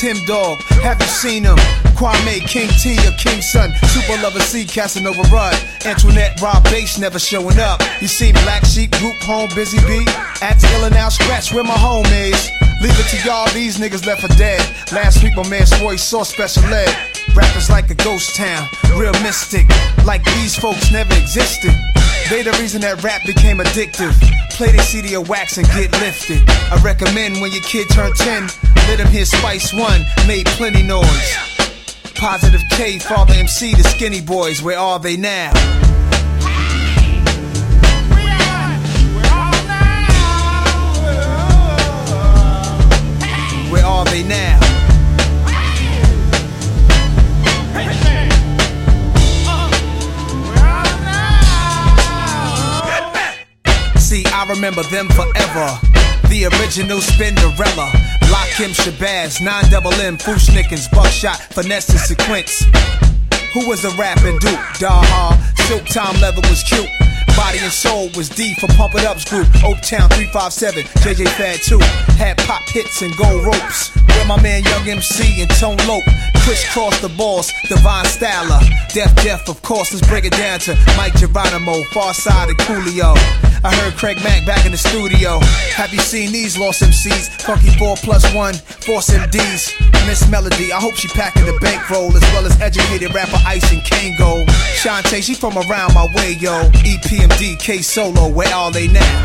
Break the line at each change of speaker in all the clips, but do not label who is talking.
Tim Dog, have you seen him? Kwame, King T or King Son, Super Lover C, Casanova Rudd, Antoinette, Rob Bass never showing up. You see Black Sheep, Group Home, Busy Bee, Axe Illa Now Scratch where my home is. Leave it to y'all, these niggas left for dead. Last week my man Swoy saw special ed. Rappers like a ghost town, real mystic, like these folks never existed. They the reason that rap became addictive. Play their CD of Wax and get lifted. I recommend when your kid turn 10, let him hear Spice One, made plenty noise. Positive K, Father MC, the Skinny Boys, where are they now? Where are they now? See, I remember them forever. The original Spinderella, Lakim Shabazz, 9-double-M, Fushnikins, Buckshot, Finesse and Sequence. Who was a rapping Duke? Daha, Silk Time Leather was cute. Body and Soul was D for Pump It Up's group. Oaktown 357, JJ Fad 2. Had pop hits and gold ropes. Where my man Young MC and Tone Lope. Crisscross the boss, Divine Styler. Def, of course, let's break it down to Mike Geronimo, Farside and Coolio. I heard Craig Mack back in the studio. Have you seen these lost MCs? Funky 4+1, Force MDs. Miss Melody, I hope she packing the bankroll, as well as educated rapper Ice and Kango. Shantae, she from around my way, yo. EPMD, K Solo, where are they now?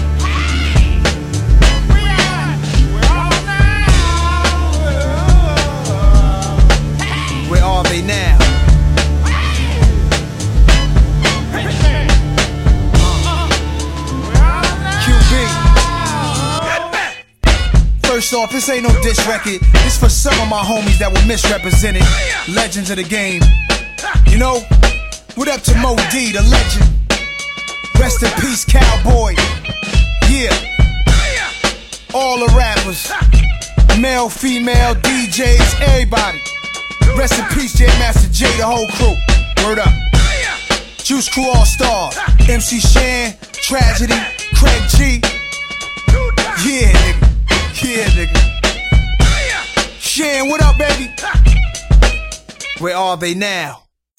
Where are they now? First off, this ain't no diss record. This for some of my homies that were misrepresented. Legends of the game. You know, what up to Mo D, the legend? Rest in peace, Cowboy. Yeah. All the rappers. Male, female, DJs, everybody. Rest in peace, J Master J, the whole crew. Word up. Juice Crew All Star. MC Shan, Tragedy, Craig G. Yeah, nigga. Yeah, nigga. Shan, what up, baby? Where are they now?